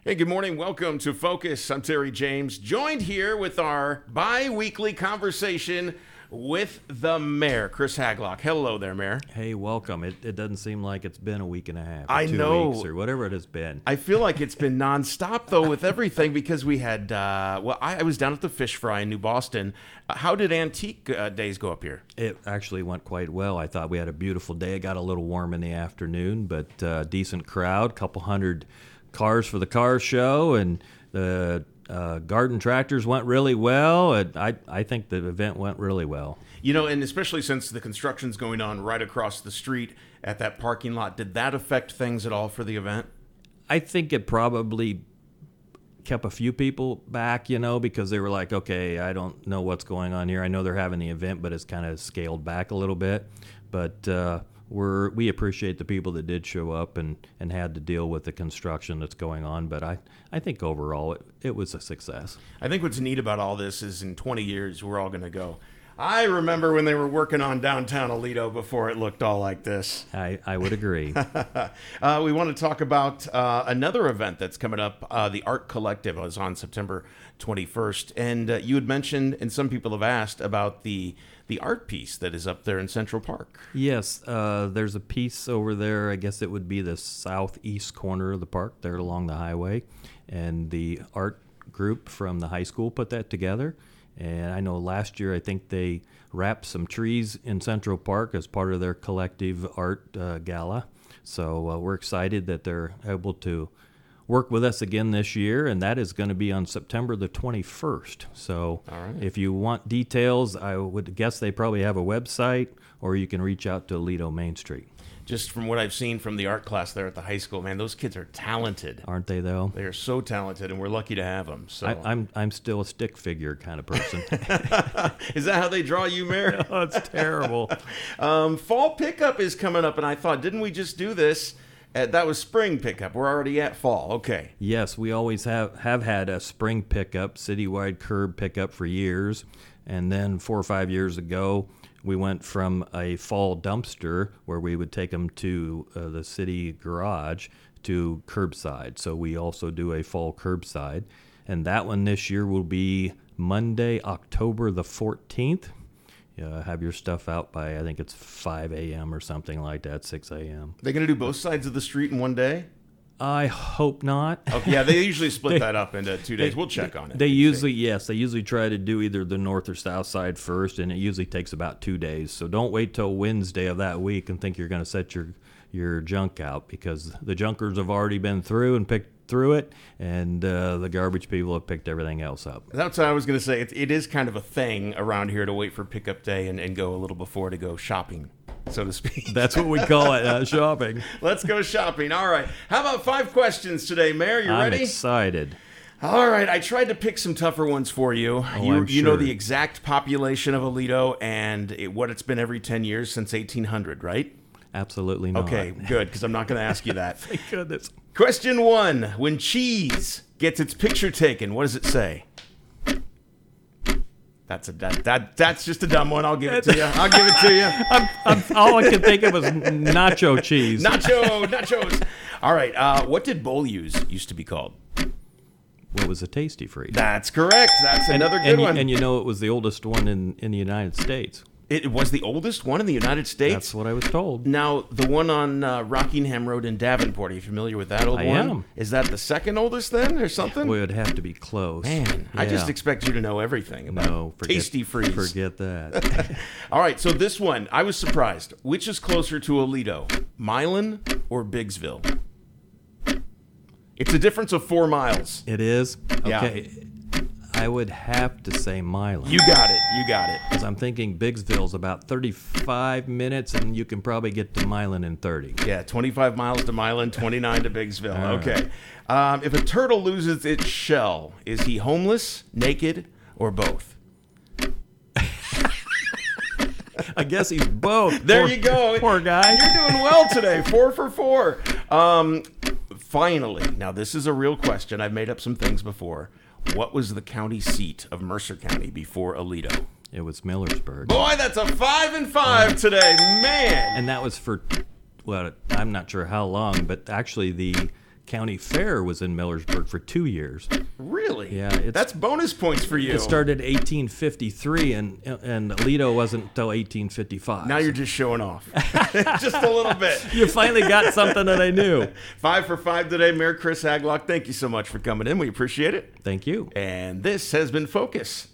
Hey, good morning. Welcome to Focus. I'm Terry James, joined here with our bi-weekly conversation with the mayor, Chris Haglock. Hello there, Mayor. Hey, welcome. It doesn't seem like it's been a week and a half, or I 2 know. weeks, or whatever it has been. I feel like it's been nonstop, though, with everything because we had, I was down at the Fish Fry in New Boston. How did Antique Days go up here? It actually went quite well. I thought we had a beautiful day. It got a little warm in the afternoon, but decent crowd, couple hundred cars for the car show, and the garden tractors went really well. And I think the event went really well. You know, and especially since the construction's going on right across the street at that parking lot, did that affect things at all for the event? I think it probably kept a few people back, because they were like, okay, I don't know what's going on here. I know they're having the event, but it's kind of scaled back a little bit. But we appreciate the people that did show up and had to deal with the construction that's going on. But I think overall it was a success. I think what's neat about all this is in 20 years, we're all going to go, I remember when they were working on downtown Aledo before it looked all like this. I would agree. We want to talk about another event that's coming up. The Art Collective is on September 21st. And you had mentioned, and some people have asked, about the art piece that is up there in Central Park. Yes, there's a piece over there. I guess it would be the southeast corner of the park there along the highway. And the art group from the high school put that together. And I know last year I think they wrapped some trees in Central Park as part of their collective art gala. So we're excited that they're able to work with us again this year, and that is going to be on September the 21st. So If you want details, I would guess they probably have a website, or you can reach out to Aledo Main Street. Just from what I've seen from the art class there at the high school, man, those kids are talented. Aren't they, though? They are so talented, and we're lucky to have them. So I'm still a stick figure kind of person. Is that how they draw you, Mayor? Oh, it's terrible. Fall pickup is coming up, and I thought, didn't we just do this? That was spring pickup. We're already at fall. Okay. Yes, we always have had a spring pickup, citywide curb pickup for years. And then 4 or 5 years ago, we went from a fall dumpster where we would take them to the city garage to curbside. So we also do a fall curbside. And that one this year will be Monday, October the 14th. Have your stuff out by, I think it's 5 a.m. or something like that, 6 a.m. They're going to do both sides of the street in one day? I hope not. Okay, yeah, they usually split that up into 2 days. We'll check on it. They usually try to do either the north or south side first, and it usually takes about 2 days. So don't wait till Wednesday of that week and think you're going to set your junk out, because the junkers have already been through and picked through it, and the garbage people have picked everything else up. That's what I was going to say. It is kind of a thing around here to wait for pickup day and go a little before to go shopping, so to speak. That's what we call it, shopping. Let's go shopping. All right. How about 5 questions today, Mayor? You ready? I'm excited. All right. I tried to pick some tougher ones for you. I'm You know sure. the exact population of Aledo and what it's been every 10 years since 1800, right? Absolutely not. Okay, good, because I'm not going to ask you that. Thank goodness. Question 1. When cheese gets its picture taken, what does it say? That's just a dumb one. I'll give it to you. All I could think of was nacho cheese. Nachos. All right. What did Bowl used to be called? What was a Tasty Freeze? That's correct. That's another good one. And it was the oldest one in the United States. It was the oldest one in the United States? That's what I was told. Now, the one on Rockingham Road in Davenport, are you familiar with that old one? I am. Is that the second oldest then, or something? Well, it would have to be close. Man, I just expect you to know everything about Tasty Freeze. Forget that. All right, so this one, I was surprised. Which is closer to Aledo, Milan or Biggsville? It's a difference of 4 miles. It is? Yeah. Okay. I would have to say Milan. You got it. Because I'm thinking Biggsville's about 35 minutes, and you can probably get to Milan in 30. Yeah, 25 miles to Milan, 29 to Biggsville. All Okay. If a turtle loses its shell, is he homeless, naked, or both? I guess he's both. There you go. Poor guy. You're doing well today. 4 for 4. Finally, now this is a real question. I've made up some things before. What was the county seat of Mercer County before Aledo? It was Millersburg. Boy, that's a 5 and 5 today, man. And that was for, well, I'm not sure how long, but actually the County Fair was in Millersburg for 2 years. Really? Yeah, That's bonus points for you. It started 1853, and Lido wasn't until 1855. Now you're just showing off. Just a little bit. You finally got something that I knew. 5 for 5 today. Mayor Chris Haglock, thank you so much for coming in. We appreciate it. Thank you. And this has been Focus.